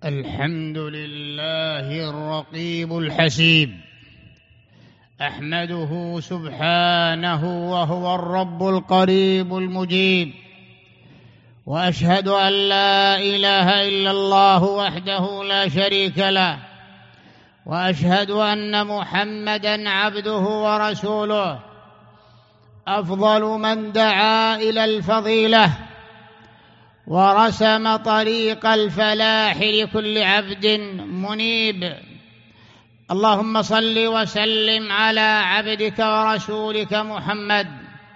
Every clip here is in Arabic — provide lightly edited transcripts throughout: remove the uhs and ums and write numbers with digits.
الحمد لله الرقيب الحسيب، أحمده سبحانه وهو الرب القريب المجيب، وأشهد أن لا إله إلا الله وحده لا شريك له، وأشهد أن محمدًا عبده ورسوله، أفضل من دعا إلى الفضيلة ورسم طريق الفلاح لكل عبد منيب. اللهم صل وسلم على عبدك ورسولك محمد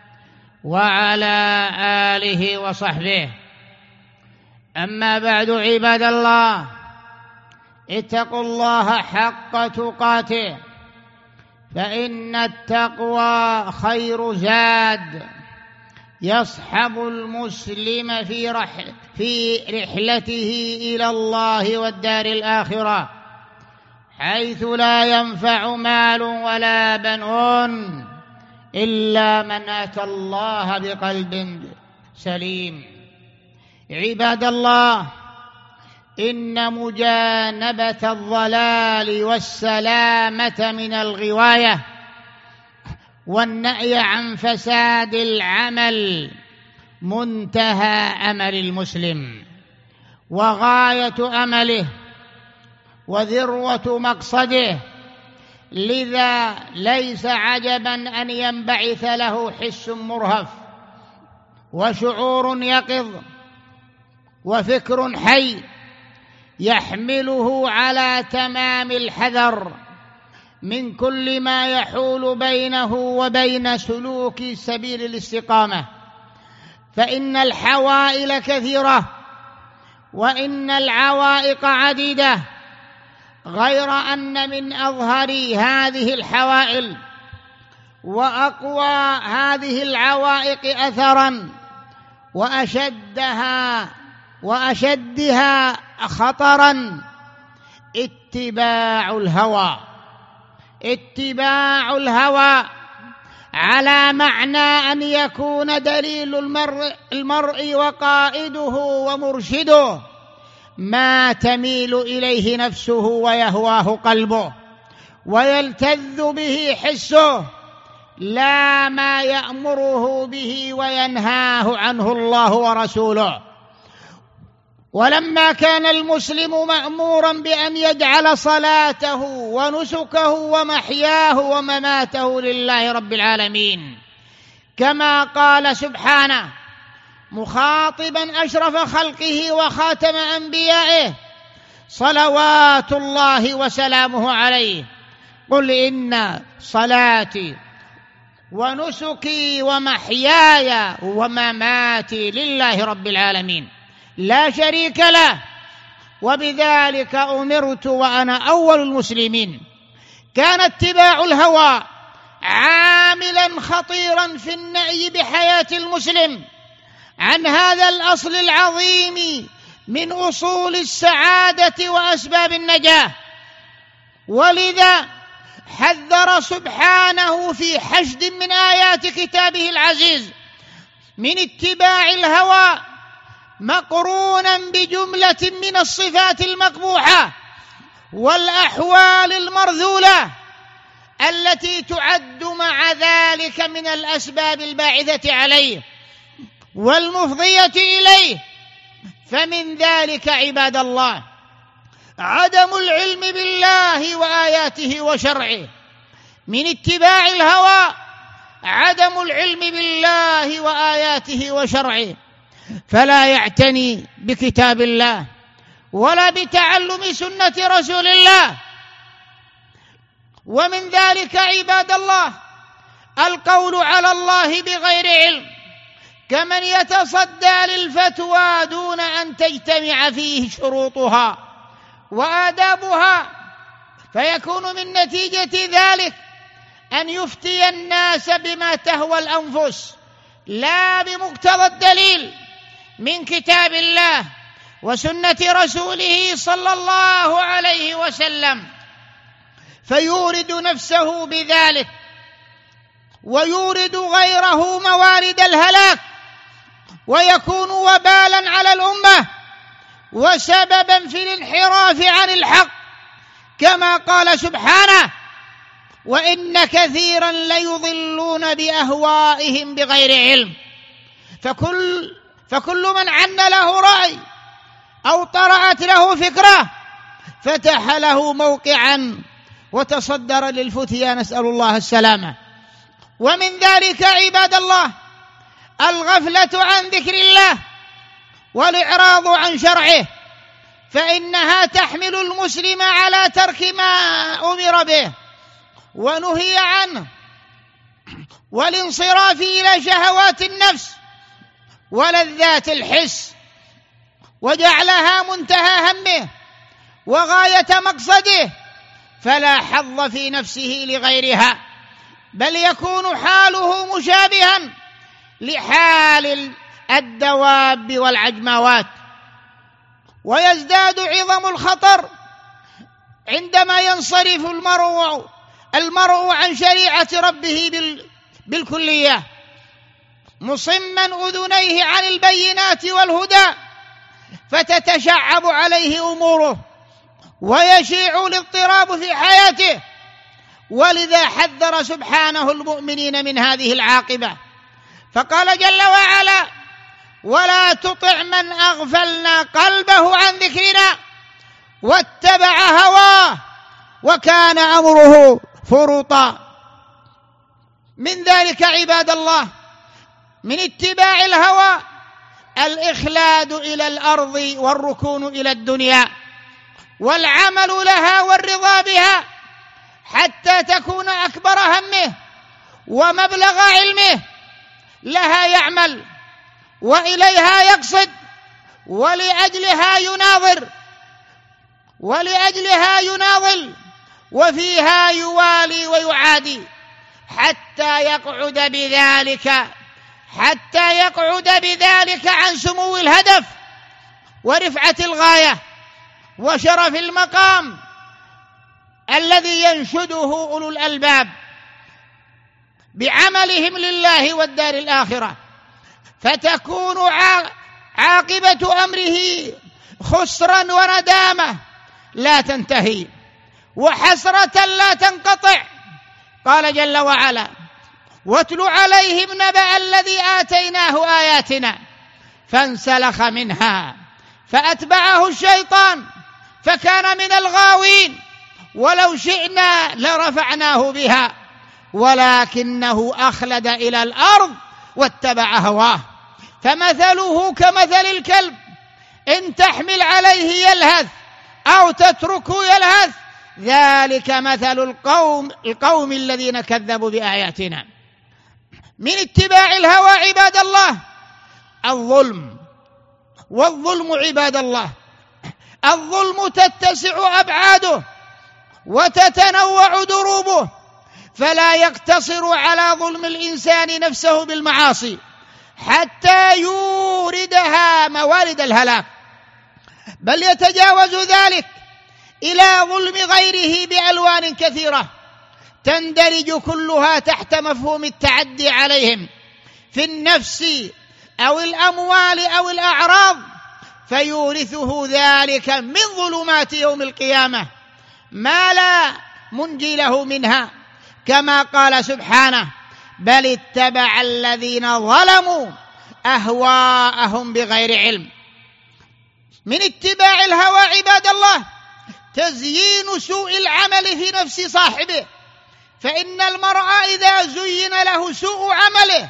وعلى آله وصحبه. أما بعد، عباد الله، اتقوا الله حق تقاته، فإن التقوى خير زاد يصحب المسلم في رحلته إلى الله والدار الآخرة، حيث لا ينفع مال ولا بنون إلا من أتى الله بقلب سليم. عباد الله، إن مجانبة الضلال والسلامة من الغواية والنهي عن فساد العمل منتهى أمل المسلم وغاية أمله وذروة مقصده، لذا ليس عجبا أن ينبعث له حس مرهف وشعور يقظ وفكر حي يحمله على تمام الحذر من كل ما يحول بينه وبين سلوك سبيل الاستقامة، فإن الحوائل كثيرة وإن العوائق عديدة، غير أن من أظهر هذه الحوائل وأقوى هذه العوائق أثراً وأشدها خطراً اتباع الهوى على معنى أن يكون دليل المرء وقائده ومرشده ما تميل إليه نفسه ويهواه قلبه ويلتذ به حسه، لا ما يأمره به وينهاه عنه الله ورسوله. ولما كان المسلم مأموراً بأن يجعل صلاته ونسكه ومحياه ومماته لله رب العالمين، كما قال سبحانه مخاطباً أشرف خلقه وخاتم أنبيائه صلوات الله وسلامه عليه: قل إن صلاتي ونسكي ومحياي ومماتي لله رب العالمين لا شريك له، وبذلك أمرت وأنا أول المسلمين. كان اتباع الهوى عاملاً خطيراً في النهي بحياة المسلم عن هذا الأصل العظيم من أصول السعادة وأسباب النجاة، ولذا حذر سبحانه في حشد من آيات كتابه العزيز من اتباع الهوى، مقرونا بجملة من الصفات المقبوحة والأحوال المرذولة التي تعد مع ذلك من الأسباب الباعثة عليه والمفضية إليه. فمن ذلك عباد الله عدم العلم بالله وآياته وشرعه، من اتباع الهوى عدم العلم بالله وآياته وشرعه، فلا يعتني بكتاب الله ولا بتعلم سنة رسول الله. ومن ذلك عباد الله القول على الله بغير علم، كمن يتصدى للفتوى دون أن تجتمع فيه شروطها وآدابها، فيكون من نتيجة ذلك أن يفتي الناس بما تهوى الأنفس لا بمقتضى الدليل من كتاب الله وسنة رسوله صلى الله عليه وسلم، فيورد نفسه بذلك ويورد غيره موارد الهلاك، ويكون وبالا على الأمة وسببا في الانحراف عن الحق، كما قال سبحانه: وإن كثيرا ليضلون بأهوائهم بغير علم. فكل من عن له رأي أو طرأت له فكرة فتح له موقعا وتصدر للفتيا، نسأل الله السلامة. ومن ذلك عباد الله الغفلة عن ذكر الله والإعراض عن شرعه، فإنها تحمل المسلم على ترك ما أمر به ونهي عنه، والانصراف إلى شهوات النفس ولذات الحس، وجعلها منتهى همه وغاية مقصده، فلا حظ في نفسه لغيرها، بل يكون حاله مشابها لحال الدواب والعجموات. ويزداد عظم الخطر عندما ينصرف المرء عن شريعة ربه بالكلية، مصما أذنيه عن البينات والهدى، فتتشعب عليه أموره ويشيع الاضطراب في حياته. ولذا حذر سبحانه المؤمنين من هذه العاقبة، فقال جل وعلا: ولا تطع من أغفلنا قلبه عن ذكرنا واتبع هواه وكان أمره فرطا. من ذلك عباد الله من اتباع الهوى الإخلاد إلى الأرض والركون إلى الدنيا والعمل لها والرضا بها، حتى تكون أكبر همه ومبلغ علمه، لها يعمل وإليها يقصد، ولأجلها يناضل وفيها يوالي ويعادي، حتى يقعد بذلك عن سمو الهدف ورفعة الغاية وشرف المقام الذي ينشده أولو الألباب بعملهم لله والدار الآخرة، فتكون عاقبة أمره خسرا وندامة لا تنتهي وحسرة لا تنقطع. قال جل وعلا: واتل عليهم نبأ الذي آتيناه آياتنا فانسلخ منها فأتبعه الشيطان فكان من الغاوين، ولو شئنا لرفعناه بها ولكنه أخلد إلى الأرض واتبع هواه، فمثله كمثل الكلب إن تحمل عليه يلهث أو تتركه يلهث، ذلك مثل القوم الذين كذبوا بآياتنا. من اتباع الهوى عباد الله الظلم، والظلم عباد الله الظلم تتسع أبعاده وتتنوع دروبه، فلا يقتصر على ظلم الإنسان نفسه بالمعاصي حتى يوردها موارد الهلاك، بل يتجاوز ذلك إلى ظلم غيره بألوان كثيرة تندرج كلها تحت مفهوم التعدي عليهم في النفس أو الأموال أو الأعراض، فيورثه ذلك من ظلمات يوم القيامة ما لا منجي له منها، كما قال سبحانه: بل اتبع الذين ظلموا أهواءهم بغير علم. من اتباع الهوى عباد الله تزيين سوء العمل في نفس صاحبه، فإن المرء إذا زين له سوء عمله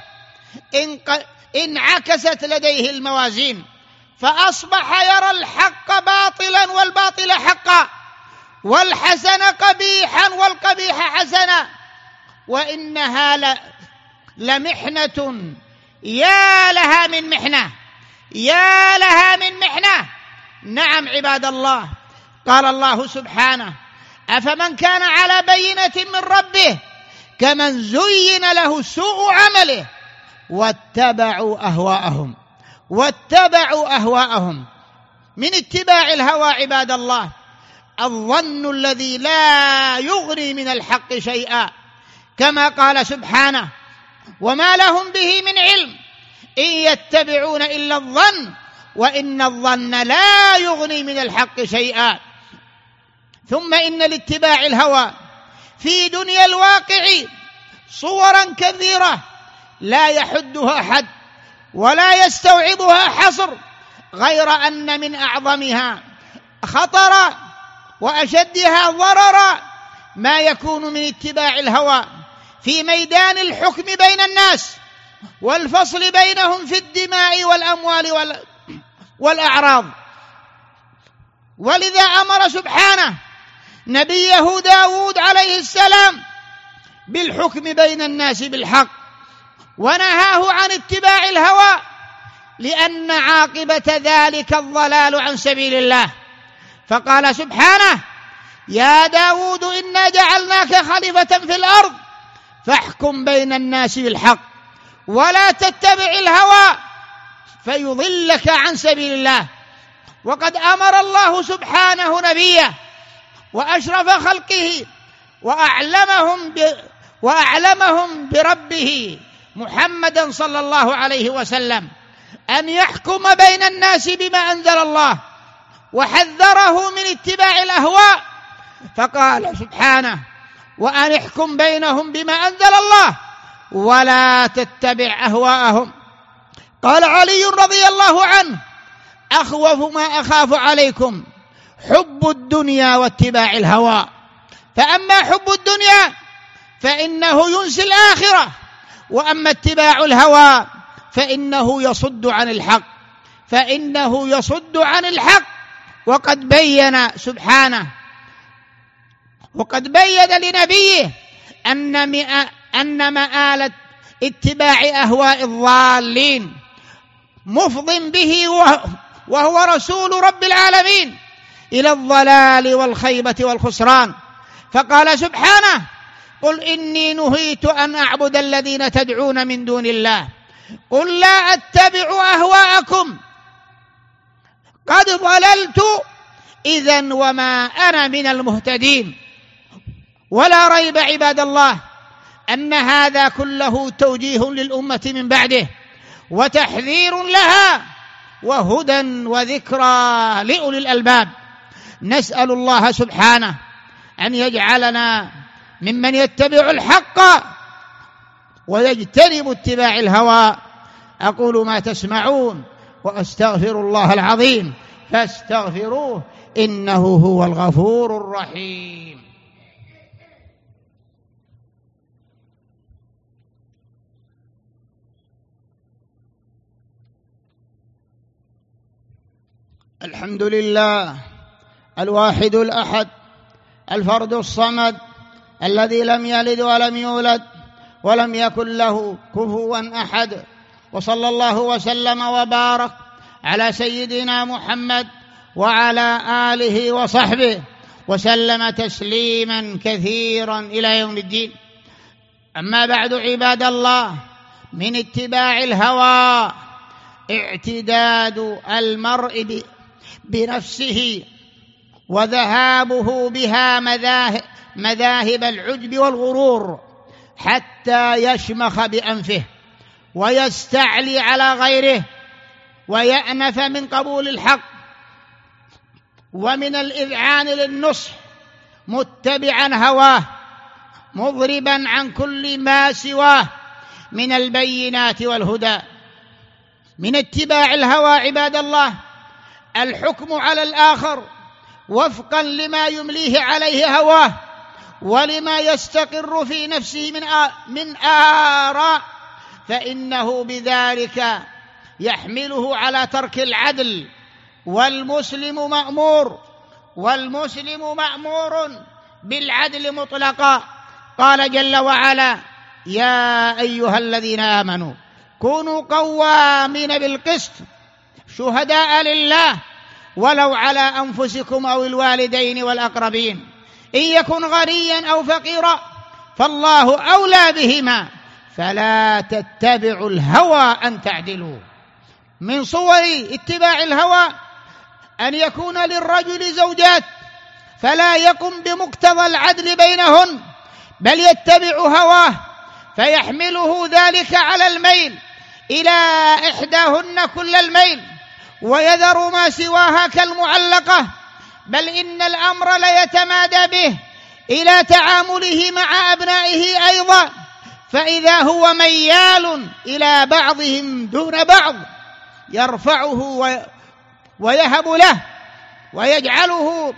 انعكست لديه الموازين، فأصبح يرى الحق باطلا والباطل حقا، والحسن قبيحا والقبيح حسنا، وإنها لمحنة يا لها من محنة. نعم عباد الله، قال الله سبحانه: أفمن كان على بينة من ربه كمن زين له سوء عمله واتبعوا أهواءهم. من اتباع الهوى عباد الله الظن الذي لا يغني من الحق شيئا، كما قال سبحانه: وما لهم به من علم إن يتبعون إلا الظن وإن الظن لا يغني من الحق شيئا. ثم إن لاتباع الهوى في دنيا الواقع صورا كثيرة لا يحدها حد ولا يستوعبها حصر، غير أن من أعظمها خطرا وأشدها ضررا ما يكون من اتباع الهوى في ميدان الحكم بين الناس والفصل بينهم في الدماء والأموال والأعراض. ولذا أمر سبحانه نبيه داود عليه السلام بالحكم بين الناس بالحق، ونهاه عن اتباع الهوى، لأن عاقبة ذلك الضلال عن سبيل الله. فقال سبحانه: يا داود إنا جعلناك خليفة في الأرض فاحكم بين الناس بالحق ولا تتبع الهوى فيضلك عن سبيل الله. وقد أمر الله سبحانه نبيه وأشرف خلقه وأعلمهم بربه محمدا صلى الله عليه وسلم أن يحكم بين الناس بما أنزل الله، وحذره من اتباع الأهواء، فقال سبحانه: وأن احكم بينهم بما أنزل الله ولا تتبع أهواءهم. قال علي رضي الله عنه: أخوف ما أخاف عليكم حب الدنيا واتباع الهوى. فأما حب الدنيا فإنه ينسي الآخرة، وأما اتباع الهوى فإنه يصد عن الحق. وقد بين سبحانه لنبيه أن مآلة اتباع أهواء الضالين مفض به وهو رسول رب العالمين إلى الضلال والخيبة والخسران. فقال سبحانه: قل إني نهيت أن أعبد الذين تدعون من دون الله قل لا أتبع أهواءكم قد ضللت إذن وما أنا من المهتدين. ولا ريب عباد الله أن هذا كله توجيه للأمة من بعده وتحذير لها وهدى وذكرى لأولي الألباب. نسأل الله سبحانه أن يجعلنا ممن يتبع الحق ويجتنب اتباع الهوى. أقول ما تسمعون وأستغفر الله العظيم فاستغفروه إنه هو الغفور الرحيم. الحمد لله الواحد الأحد الفرد الصمد الذي لم يلد ولم يولد ولم يكن له كفوا أحد، وصلى الله وسلم وبارك على سيدنا محمد وعلى آله وصحبه وسلم تسليما كثيرا إلى يوم الدين. أما بعد عباد الله، من اتباع الهوى اعتداد المرء بنفسه وذهابه بها مذاهب العجب والغرور حتى يشمخ بأنفه ويستعلي على غيره ويأنف من قبول الحق ومن الإذعان للنصح، متبعا هواه مضربا عن كل ما سواه من البينات والهدى. من اتباع الهوى عباد الله الحكم على الآخر وفقا لما يمليه عليه هواه ولما يستقر في نفسه من آراء، فإنه بذلك يحمله على ترك العدل. والمسلم مأمور بالعدل مطلقا. قال جل وعلا: يا أيها الذين آمنوا كونوا قوامين بالقسط شهداء لله ولو على أنفسكم أو الوالدين والأقربين إن يكن غنيا أو فقيرا فالله أولى بهما فلا تتبعوا الهوى أن تعدلوا. من صور اتباع الهوى أن يكون للرجل زوجات فلا يقم بمقتضى العدل بينهن، بل يتبع هواه فيحمله ذلك على الميل إلى إحداهن كل الميل ويذر ما سواها كالمعلقة، بل إن الأمر ليتمادى به إلى تعامله مع أبنائه أيضا، فإذا هو ميال إلى بعضهم دون بعض يرفعه ويهب له ويجعله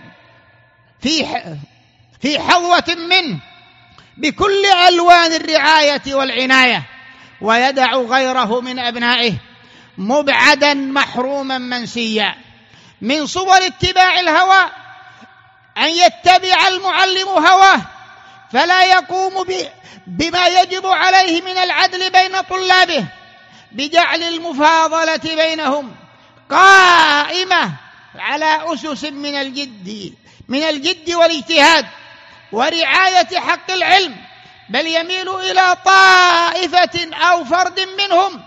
في حظوة منه بكل ألوان الرعاية والعناية، ويدع غيره من أبنائه مبعدا محروما منسيا. من صور اتباع الهوى أن يتبع المعلم هواه فلا يقوم بما يجب عليه من العدل بين طلابه، بجعل المفاضلة بينهم قائمة على أسس من الجد والاجتهاد ورعاية حق العلم، بل يميل إلى طائفة أو فرد منهم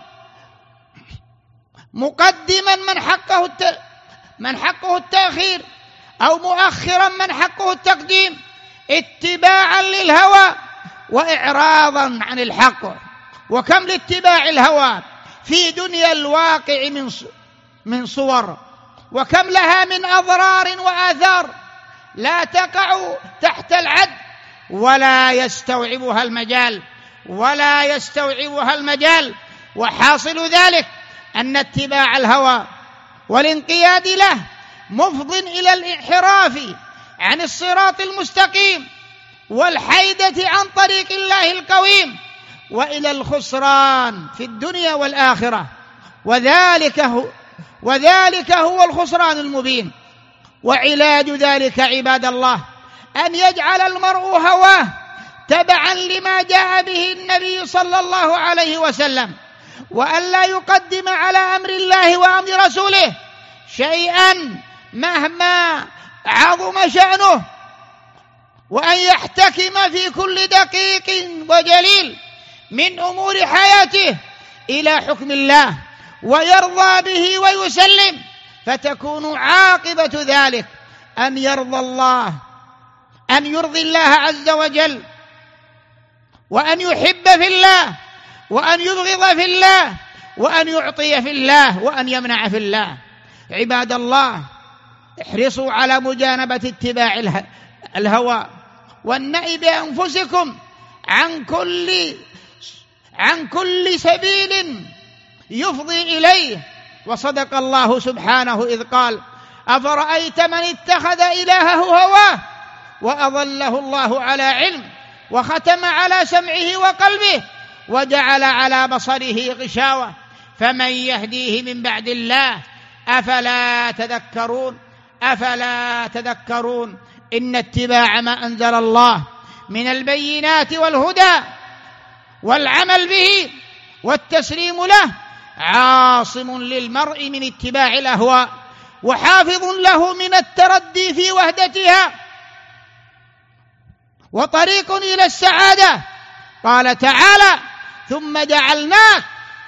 مقدما من حقه التأخير، أو مؤخرا من حقه التقديم، اتباعا للهوى وإعراضا عن الحق. وكم لاتباع الهوى في دنيا الواقع من صور، وكم لها من أضرار وآثار لا تقع تحت العد ولا يستوعبها المجال. وحاصل ذلك أن اتباع الهوى والانقياد له مفض إلى الانحراف عن الصراط المستقيم والحيدة عن طريق الله القويم، وإلى الخسران في الدنيا والآخرة، وذلك هو الخسران المبين. وعلاج ذلك عباد الله أن يجعل المرء هواه تبعا لما جاء به النبي صلى الله عليه وسلم، وأن لا يقدم على أمر الله وأمر رسوله شيئا مهما عظم شأنه، وأن يحتكم في كل دقيق وجليل من أمور حياته إلى حكم الله ويرضى به ويسلم، فتكون عاقبة ذلك أن يرضي الله عز وجل، وأن يحب في الله، وأن يبغض في الله، وأن يعطي في الله، وأن يمنع في الله. عباد الله، احرصوا على مجانبة اتباع الهوى والنأي بأنفسكم عن كل سبيل يفضي إليه. وصدق الله سبحانه إذ قال: أفرأيت من اتخذ إلهه هواه وأضله الله على علم وختم على سمعه وقلبه وجعل على بصره غشاوة فمن يهديه من بعد الله أفلا تذكرون. إن اتباع ما أنزل الله من البينات والهدى والعمل به والتسليم له عاصم للمرء من اتباع الأهواء، وحافظ له من التردي في وهدتها، وطريق إلى السعادة. قال تعالى: ثم جعلناك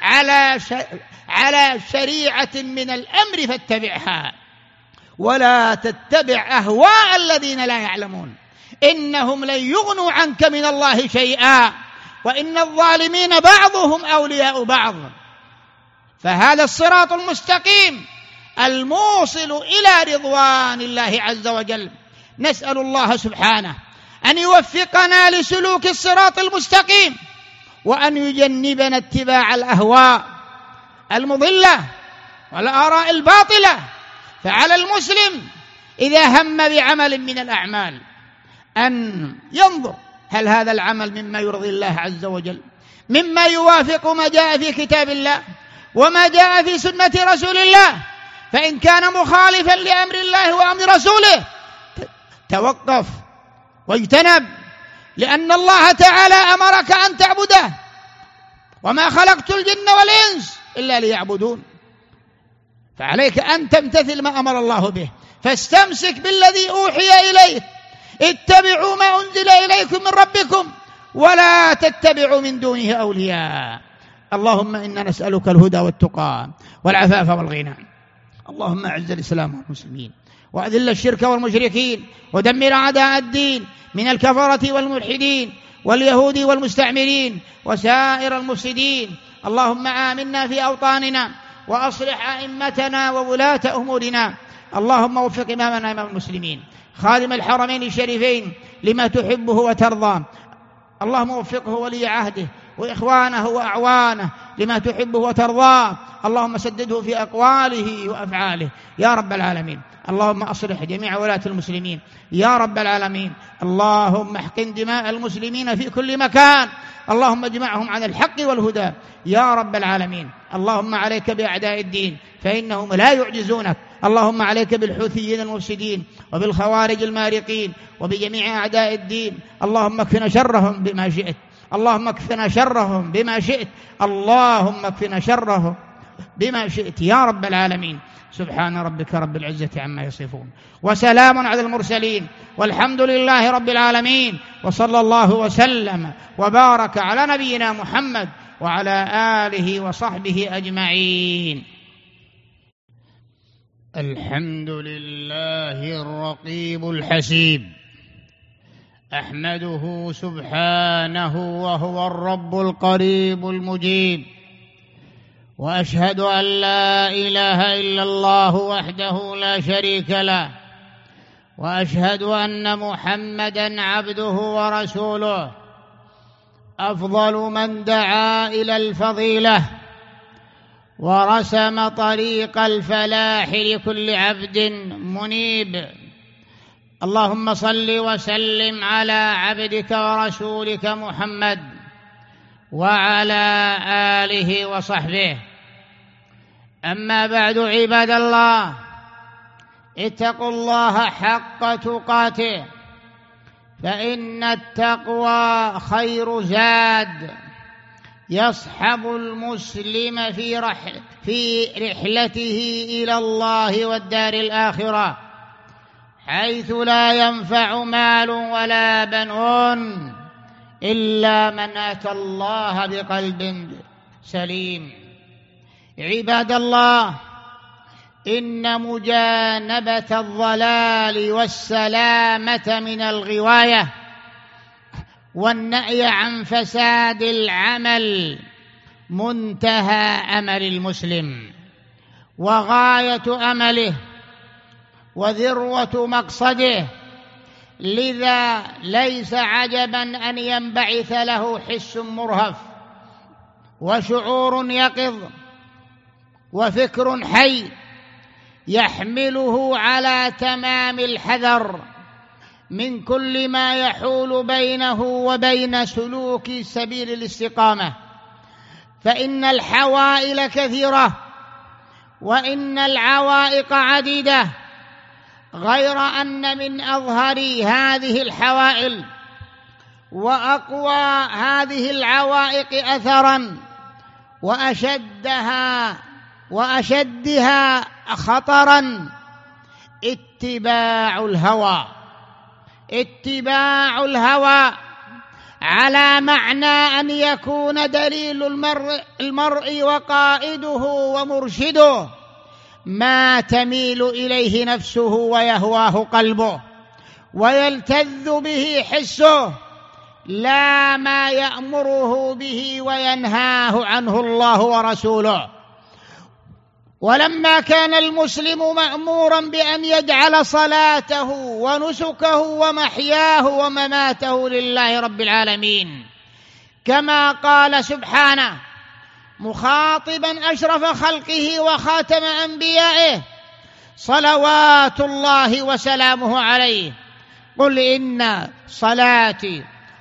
على شريعة من الأمر فاتبعها ولا تتبع أهواء الذين لا يعلمون إنهم لن يغنوا عنك من الله شيئا وإن الظالمين بعضهم أولياء بعض. فهذا الصراط المستقيم الموصل إلى رضوان الله عز وجل. نسأل الله سبحانه أن يوفقنا لسلوك الصراط المستقيم، وأن يجنبنا اتباع الأهواء المضلة والآراء الباطلة. فعلى المسلم إذا هم بعمل من الأعمال أن ينظر هل هذا العمل مما يرضي الله عز وجل، مما يوافق ما جاء في كتاب الله وما جاء في سنة رسول الله. فإن كان مخالفا لأمر الله وأمر رسوله توقف واجتنب، لأن الله تعالى أمرك أن تعبده: وما خلقت الجن والإنس إلا ليعبدون. فعليك أن تمتثل ما أمر الله به، فاستمسك بالذي أوحي إليك، اتبعوا ما أنزل إليكم من ربكم ولا تتبعوا من دونه أولياء. اللهم إنا نسألك الهدى والتقى والعفاف والغنى. اللهم أعز الإسلام والمسلمين وأذل الشرك والمشركين ودمر أعداء الدين من الكفرة والملحدين واليهود والمستعمرين وسائر المفسدين. اللهم آمنا في أوطاننا وأصلح أئمتنا وولاة أمورنا. اللهم وفق إمامنا إمام المسلمين خادم الحرمين الشريفين لما تحبه وترضى. اللهم وفقه ولي عهده وإخوانه وأعوانه لما تحبه وترضاه. اللهم سدده في أقواله وأفعاله يا رب العالمين. اللهم أصلح جميع ولاة المسلمين يا رب العالمين. اللهم احقن دماء المسلمين في كل مكان. اللهم اجمعهم على الحق والهدى يا رب العالمين. اللهم عليك بأعداء الدين فإنهم لا يعجزونك. اللهم عليك بالحوثيين المفسدين وبالخوارج المارقين وبجميع أعداء الدين. اللهم اكفنا شرهم بما شئت. اللهم اكفنا شرهم بما شئت. اللهم اكفنا شرهم بما شئت يا رب العالمين. سبحان ربك رب العزة عما يصفون وسلام على المرسلين والحمد لله رب العالمين. وصلى الله وسلم وبارك على نبينا محمد وعلى آله وصحبه أجمعين. الحمد لله الرقيب الحسيب، أحمده سبحانه وهو الرب القريب المجيب، وأشهد أن لا إله إلا الله وحده لا شريك له، وأشهد أن محمدًا عبده ورسوله، أفضل من دعا إلى الفضيلة ورسم طريق الفلاح لكل عبد منيب. اللهم صل وسلم على عبدك ورسولك محمد وعلى آله وصحبه. أما بعد، عباد الله، اتقوا الله حق تقاته، فإن التقوى خير زاد يصحب المسلم في رحلته إلى الله والدار الآخرة، حيث لا ينفع مال ولا بنون إلا من أتى الله بقلب سليم. عباد الله، إن مجانبة الضلال والسلامة من الغواية والنهي عن فساد العمل منتهى أمل المسلم وغاية أمله وذروة مقصده. لذا ليس عجبا أن ينبعث له حس مرهف وشعور يقظ وفكر حي يحمله على تمام الحذر من كل ما يحول بينه وبين سلوك سبيل الاستقامة، فإن الحوائل كثيرة وإن العوائق عديدة، غير أن من أظهر هذه الحوائل وأقوى هذه العوائق أثراً وأشدها خطراً اتباع الهوى، على معنى أن يكون دليل المرء وقائده ومرشده ما تميل إليه نفسه ويهواه قلبه ويلتذ به حسه، لا ما يأمره به وينهاه عنه الله ورسوله. ولما كان المسلم مأمورا بأن يجعل صلاته ونسكه ومحياه ومماته لله رب العالمين، كما قال سبحانه مخاطبا أشرف خلقه وخاتم أنبيائه صلوات الله وسلامه عليه: قل إن صلاتي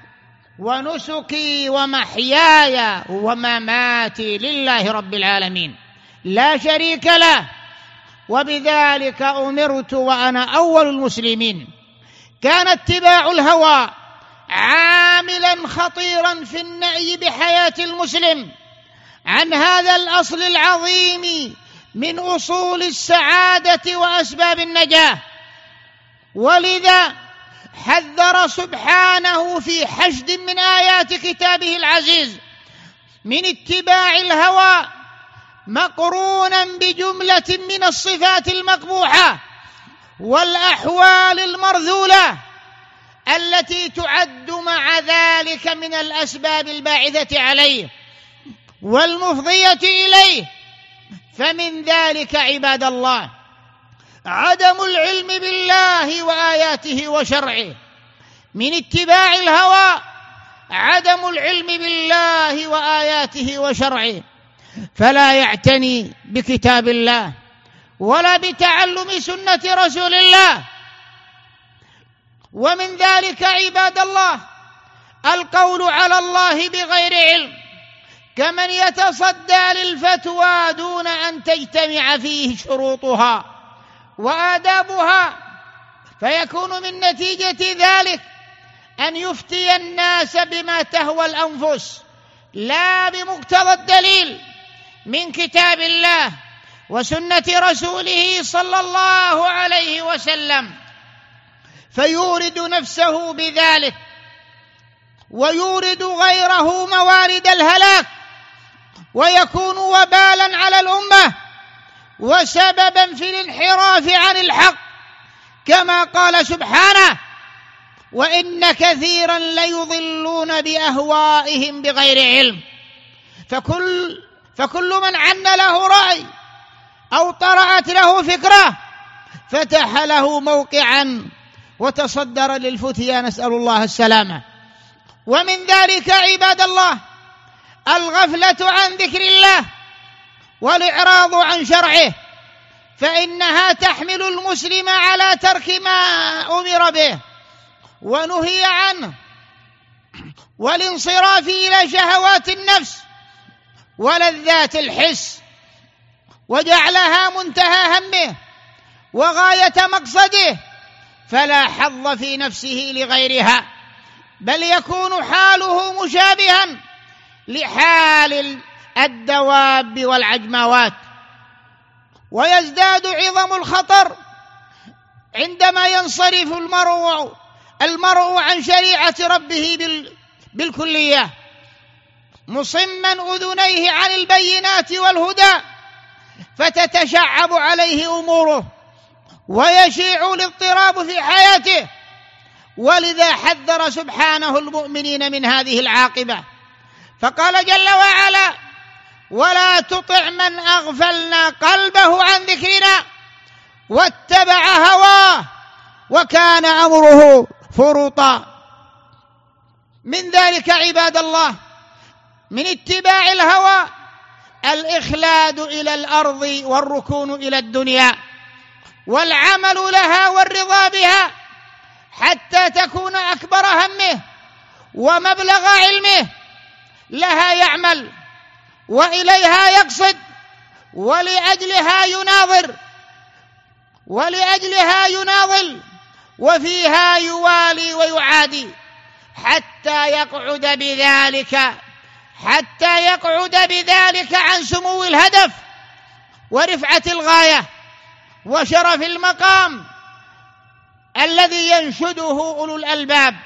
ونسكي ومحياي ومماتي لله رب العالمين لا شريك له، وبذلك أمرت وأنا أول المسلمين. كان اتباع الهوى عاملا خطيرا في النهي بحياة المسلم عن هذا الأصل العظيم من أصول السعادة وأسباب النجاة. ولذا حذر سبحانه في حشد من آيات كتابه العزيز من اتباع الهوى، مقرونا بجملة من الصفات المقبوحة والأحوال المرذولة التي تعد مع ذلك من الأسباب الباعثة عليه والمفضية إليه، فمن ذلك عباد الله عدم العلم بالله وآياته وشرعه. من اتباع الهوى عدم العلم بالله وآياته وشرعه، فلا يعتني بكتاب الله ولا بتعلم سنة رسول الله. ومن ذلك عباد الله القول على الله بغير علم، كمن يتصدى للفتوى دون أن تجتمع فيه شروطها وآدابها، فيكون من نتيجة ذلك أن يفتي الناس بما تهوى الأنفس لا بمقتضى الدليل من كتاب الله وسنة رسوله صلى الله عليه وسلم، فيورد نفسه بذلك ويورد غيره موارد الهلاك، ويكون وبالا على الأمة وسببا في الانحراف عن الحق، كما قال سبحانه: وإن كثيرا ليضلون بأهوائهم بغير علم. فكل من عن له رأي أو طرأت له فكرة فتح له موقعا وتصدر للفتيا، نسأل الله السلامة. ومن ذلك عباد الله الغفلة عن ذكر الله والإعراض عن شرعه، فإنها تحمل المسلم على ترك ما أمر به ونهي عنه، والانصراف إلى شهوات النفس ولذات الحس، وجعلها منتهى همه وغاية مقصده، فلا حظ في نفسه لغيرها، بل يكون حاله مشابها لحال الدواب والعجموات. ويزداد عظم الخطر عندما ينصرف المرء عن شريعة ربه بالكلية، مصما أذنيه عن البينات والهدى، فتتشعب عليه أموره ويشيع الاضطراب في حياته. ولذا حذر سبحانه المؤمنين من هذه العاقبة، فقال جل وعلا: ولا تطع من أغفلنا قلبه عن ذكرنا واتبع هواه وكان أمره فرطا. من ذلك عباد الله من اتباع الهوى الإخلاد إلى الأرض والركون إلى الدنيا والعمل لها والرضا بها، حتى تكون أكبر همه ومبلغ علمه لها يعمل وإليها يقصد، ولأجلها يناضل وفيها يوالي ويعادي، حتى يقعد بذلك عن سمو الهدف ورفعة الغاية وشرف المقام الذي ينشده أولو الألباب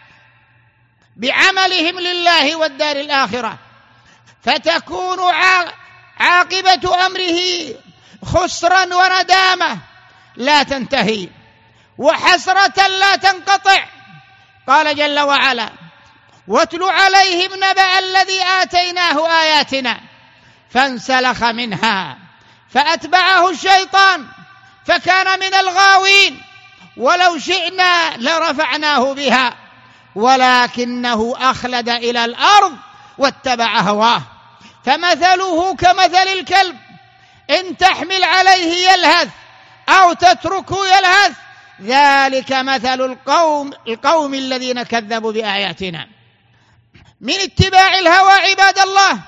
بعملهم لله والدار الآخرة، فتكون عاقبة أمره خسرا وندامة لا تنتهي وحسرة لا تنقطع. قال جل وعلا: واتل عليهم نبأ الذي آتيناه آياتنا فانسلخ منها فأتبعه الشيطان فكان من الغاوين، ولو شئنا لرفعناه بها ولكنه أخلد إلى الأرض واتبع هواه، فمثله كمثل الكلب إن تحمل عليه يلهث أو تتركه يلهث، ذلك مثل القوم الذين كذبوا بآياتنا. من اتباع الهوى عباد الله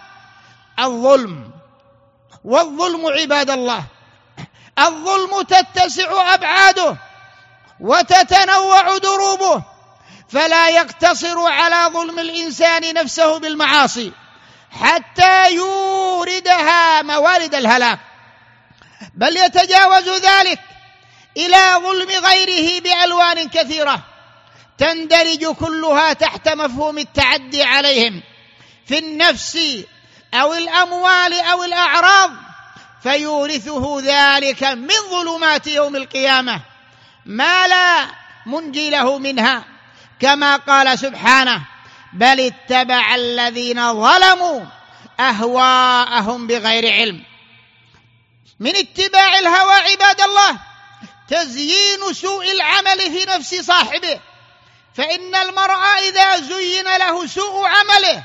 والظلم عباد الله، الظلم تتسع أبعاده وتتنوع دروبه، فلا يقتصر على ظلم الإنسان نفسه بالمعاصي حتى يوردها موارد الهلاك، بل يتجاوز ذلك إلى ظلم غيره بألوان كثيرة تندرج كلها تحت مفهوم التعدي عليهم في النفس أو الأموال أو الأعراض، فيورثه ذلك من ظلمات يوم القيامة ما لا منجي له منها، كما قال سبحانه: بل اتبع الذين ظلموا أهواءهم بغير علم. من اتباع الهوى عباد الله تزيين سوء العمل في نفس صاحبه، فإن المرء إذا زين له سوء عمله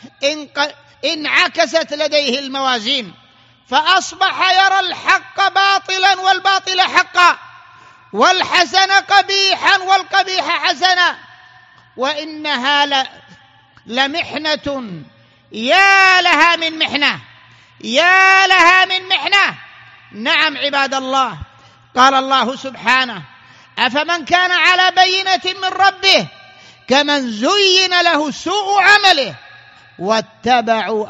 انعكست لديه الموازين، فأصبح يرى الحق باطلا والباطل حقا، والحسن قبيحا والقبيح حسنا، وإنها لمحنة يا لها من محنة، يا لها من محنة. نعم عباد الله، قال الله سبحانه: أفمن كان على بينة من ربه كمن زين له سوء عمله واتبعوا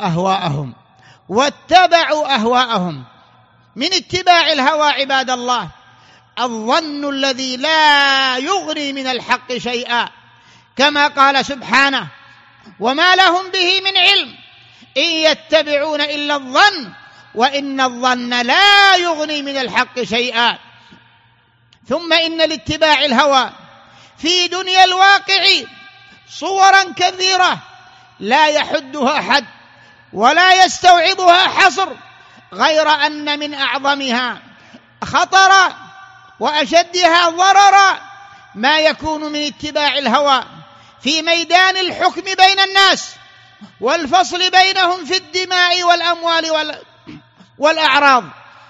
أهواءهم. من اتباع الهوى عباد الله الظن الذي لا يغني من الحق شيئا، كما قال سبحانه: وما لهم به من علم إن يتبعون إلا الظن وإن الظن لا يغني من الحق شيئا. ثم إن لاتباع الهوى في دنيا الواقع صورا كثيرة لا يحدها حد ولا يستوعبها حصر، غير أن من أعظمها خطرا وأشدها ضررا ما يكون من اتباع الهوى في ميدان الحكم بين الناس والفصل بينهم في الدماء والأموال والأعراض.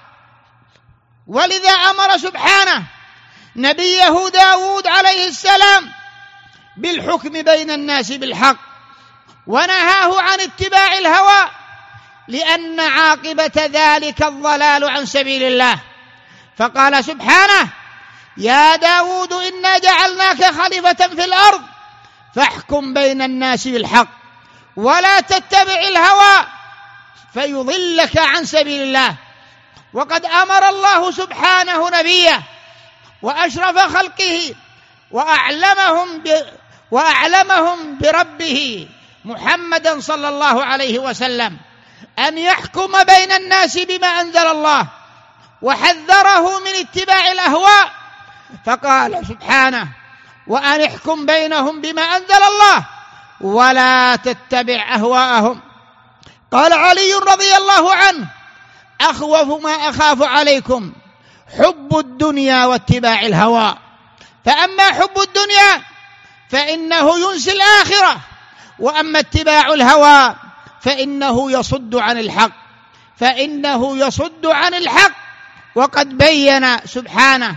ولذا أمر سبحانه نبيه داود عليه السلام بالحكم بين الناس بالحق، ونهاه عن اتباع الهوى، لأن عاقبة ذلك الضلال عن سبيل الله. فقال سبحانه: يا داود إنا جعلناك خليفة في الأرض فاحكم بين الناس بالحق ولا تتبع الهوى فيضلك عن سبيل الله. وقد أمر الله سبحانه نبيه وأشرف خلقه وأعلمهم بربه محمدا صلى الله عليه وسلم أن يحكم بين الناس بما أنزل الله، وحذره من اتباع الأهواء، فقال سبحانه: وأن احكم بينهم بما أنزل الله ولا تتبع أهواءهم. قال علي رضي الله عنه: أخوف ما أخاف عليكم حب الدنيا واتباع الهوى، فأما حب الدنيا فإنه ينسي الآخرة، وأما اتباع الهوى فإنه يصد عن الحق. وقد بين سبحانه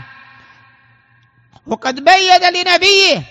لنبيه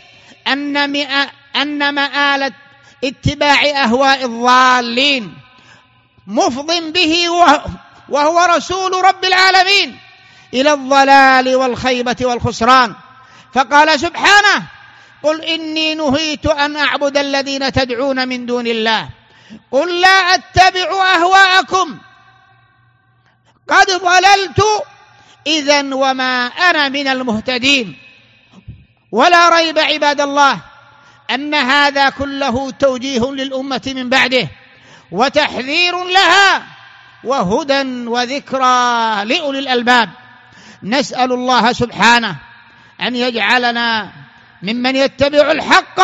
أن مآلة اتباع أهواء الضالين مفض به وهو رسول رب العالمين إلى الضلال والخيبة والخسران. فقال سبحانه: قل إني نهيت أن أعبد الذين تدعون من دون الله قل لا أتبع أهواءكم قد ضللت إذن وما أنا من المهتدين. ولا ريب عباد الله أن هذا كله توجيه للأمة من بعده وتحذير لها وهدى وذكرى لأولي الألباب. نسأل الله سبحانه أن يجعلنا ممن يتبع الحق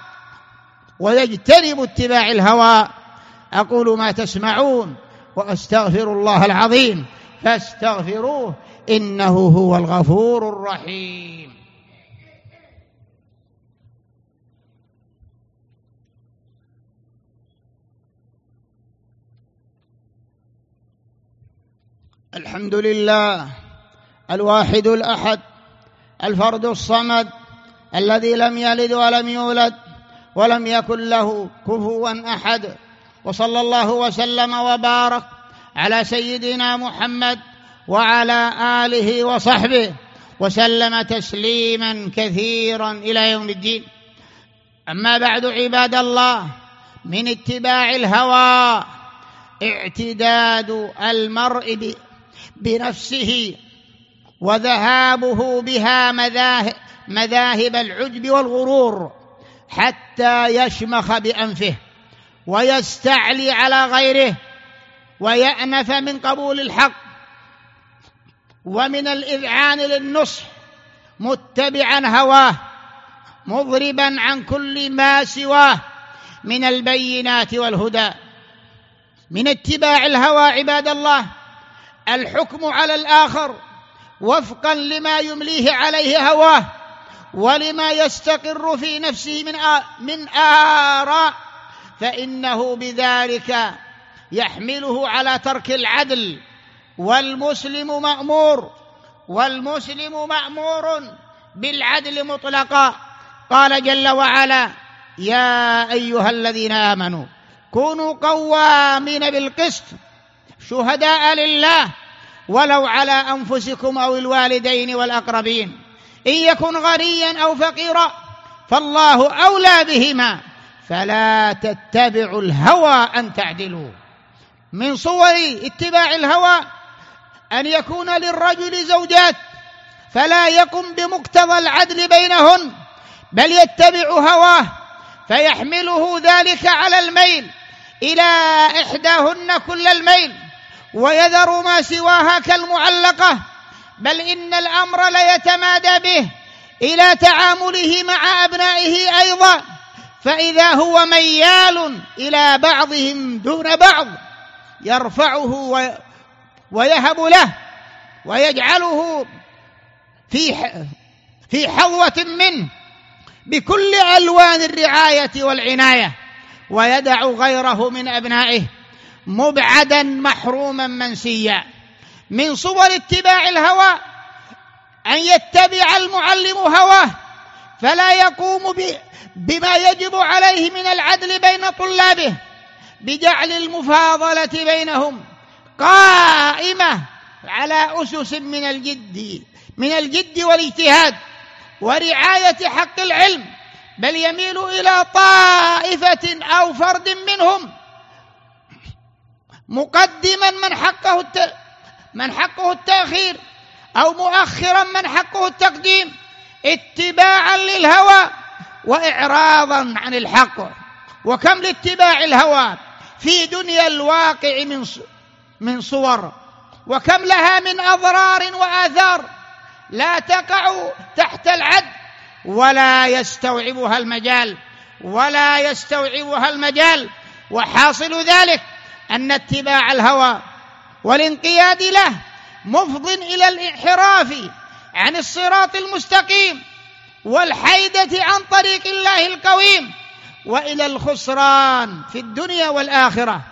ويجتنب اتباع الهوى. أقول ما تسمعون وأستغفر الله العظيم فاستغفروه إنه هو الغفور الرحيم. الحمد لله الواحد الأحد الفرد الصمد الذي لم يلد ولم يولد ولم يكن له كفوا أحد، وصلى الله وسلم وبارك على سيدنا محمد وعلى آله وصحبه وسلم تسليما كثيرا إلى يوم الدين. أما بعد عباد الله، من اتباع الهوى اعتداد المرء بنفسه وذهابه بها مذاهب العجب والغرور حتى يشمخ بأنفه ويستعلي على غيره ويأنف من قبول الحق ومن الإذعان للنصح، متبعا هواه مضربا عن كل ما سواه من البينات والهدى. من اتباع الهوى عباد الله الحكم على الآخر وفقا لما يمليه عليه هواه ولما يستقر في نفسه من آراء، فإنه بذلك يحمله على ترك العدل. والمسلم مأمور بالعدل مطلقا. قال جل وعلا: يا أيها الذين آمنوا كونوا قوامين بالقسط شهداء لله ولو على أنفسكم أو الوالدين والأقربين إن يكن غنيا أو فقيرا فالله أولى بهما فلا تتبعوا الهوى أن تعدلوا. من صور اتباع الهوى أن يكون للرجل زوجات فلا يقم بمقتضى العدل بينهن، بل يتبع هواه فيحمله ذلك على الميل إلى إحداهن كل الميل ويذر ما سواها كالمعلقة، بل إن الأمر ليتمادى به إلى تعامله مع أبنائه أيضا، فإذا هو ميال إلى بعضهم دون بعض يرفعه ويهب له ويجعله في حظوة منه بكل ألوان الرعاية والعناية، ويدع غيره من أبنائه مبعدا محروما منسيا. من صور اتباع الهوى أن يتبع المعلم هواه فلا يقوم بما يجب عليه من العدل بين طلابه بجعل المفاضلة بينهم قائمة على أسس من الجد والاجتهاد ورعاية حق العلم، بل يميل إلى طائفة أو فرد منهم مقدما من حقه التأخير أو مؤخرا من حقه التقديم اتباعا للهوى وإعراضا عن الحق. وكم لاتباع الهوى في دنيا الواقع من صور، وكم لها من أضرار وآثار لا تقع تحت العد ولا يستوعبها المجال. وحاصل ذلك أن اتباع الهوى والانقياد له مفض إلى الانحراف عن الصراط المستقيم والحيدة عن طريق الله القويم وإلى الخسران في الدنيا والآخرة،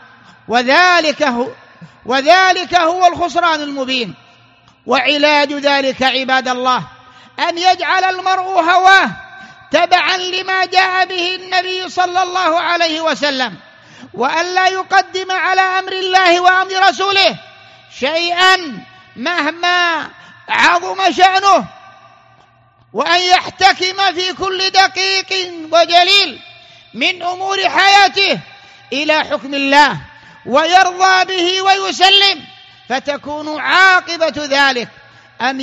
وذلك هو الخسران المبين. وعلاج ذلك عباد الله أن يجعل المرء هواه تبعا لما جاء به النبي صلى الله عليه وسلم، وأن لا يقدم على أمر الله وأمر رسوله شيئا مهما عظم شأنه، وأن يحتكم في كل دقيق وجليل من أمور حياته إلى حكم الله ويرضى به ويسلم، فتكون عاقبة ذلك أن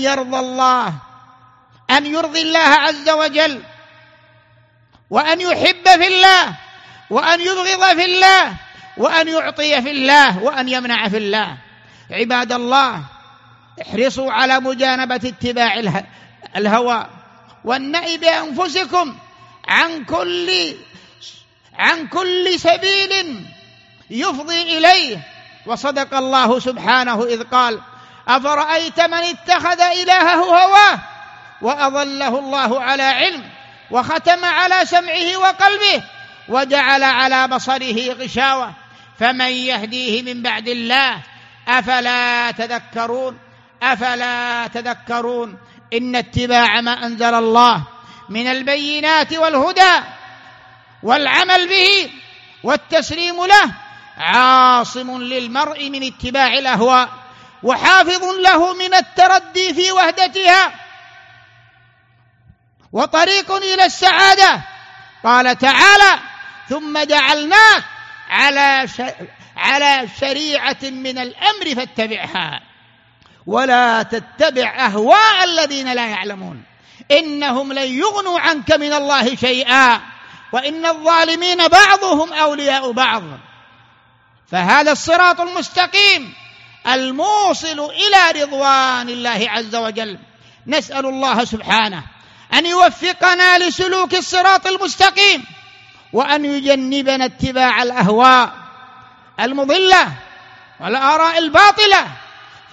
يرضي الله عز وجل، وأن يحب في الله، وأن يبغض في الله، وأن يعطي في الله، وأن يمنع في الله. عباد الله، احرصوا على مجانبة اتباع الهوى والنأي بأنفسكم عن كل سبيل يفضي إليه. وصدق الله سبحانه إذ قال: أفرأيت من اتخذ إلهه هواه وأضله الله على علم وختم على سمعه وقلبه وجعل على بصره غشاوة فمن يهديه من بعد الله أفلا تذكرون. إن اتباع ما أنزل الله من البينات والهدى والعمل به والتسليم له عاصم للمرء من اتباع الأهواء وحافظ له من التردي في وهدتها وطريق إلى السعادة. قال تعالى: ثم جعلناك على شريعة من الأمر فاتبعها ولا تتبع أهواء الذين لا يعلمون إنهم لن يغنوا عنك من الله شيئا وإن الظالمين بعضهم أولياء بعض. فهذا الصراط المستقيم الموصل إلى رضوان الله عز وجل. نسأل الله سبحانه أن يوفقنا لسلوك الصراط المستقيم وأن يجنبنا اتباع الأهواء المضلة والآراء الباطلة،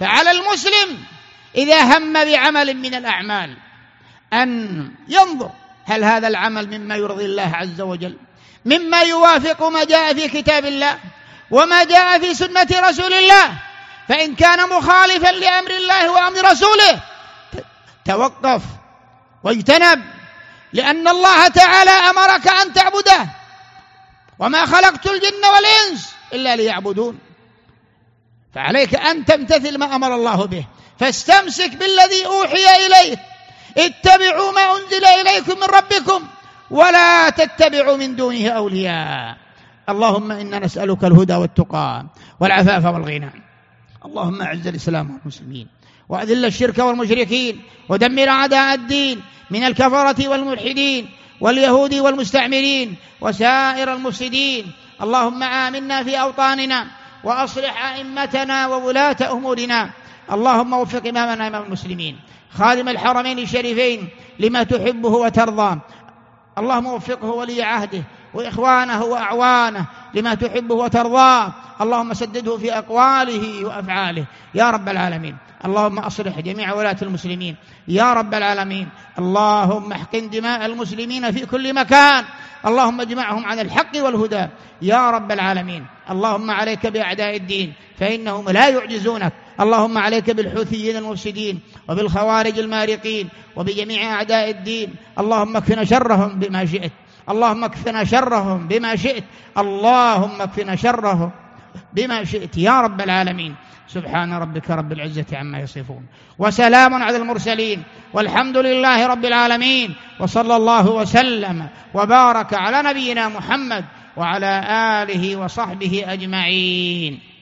فعلى المسلم إذا هم بعمل من الأعمال أن ينظر هل هذا العمل مما يرضي الله عز وجل، مما يوافق ما جاء في كتاب الله وما جاء في سنة رسول الله. فإن كان مخالفا لأمر الله وأمر رسوله توقف واجتنب، لأن الله تعالى أمرك أن تعبده، وما خلقت الجن والإنس إلا ليعبدون. فعليك أن تمتثل ما أمر الله به، فاستمسك بالذي أوحي إليك، اتبعوا ما أنزل إليكم من ربكم ولا تتبعوا من دونه أولياء. اللهم إنا نسألك الهدى والتقى والعفاف والغنى. اللهم أعز الإسلام والمسلمين وأذل الشرك والمشركين ودمر أعداء الدين من الكفرة والملحدين واليهود والمستعمرين وسائر المفسدين. اللهم آمنا في أوطاننا وأصلح أئمتنا وولاة أمورنا. اللهم وفق إمامنا إمام المسلمين خادم الحرمين الشريفين لما تحبه وترضى. اللهم وفقه ولي عهده وإخوانه وأعوانه لما تحبه وترضاه. اللهم سدده في أقواله وأفعاله يا رب العالمين. اللهم أصلح جميع ولاة المسلمين يا رب العالمين. اللهم احقن دماء المسلمين في كل مكان. اللهم اجمعهم على الحق والهدى يا رب العالمين. اللهم عليك بأعداء الدين فإنهم لا يعجزونك. اللهم عليك بالحوثيين المفسدين وبالخوارج المارقين وبجميع أعداء الدين. اللهم اكفنا شرهم بما شئت. اللهم اكفنا شرهم بما شئت. اللهم اكفنا شرهم بما شئت يا رب العالمين. سبحان ربك رب العزة عما يصفون وسلام على المرسلين والحمد لله رب العالمين. وصلى الله وسلم وبارك على نبينا محمد وعلى آله وصحبه أجمعين.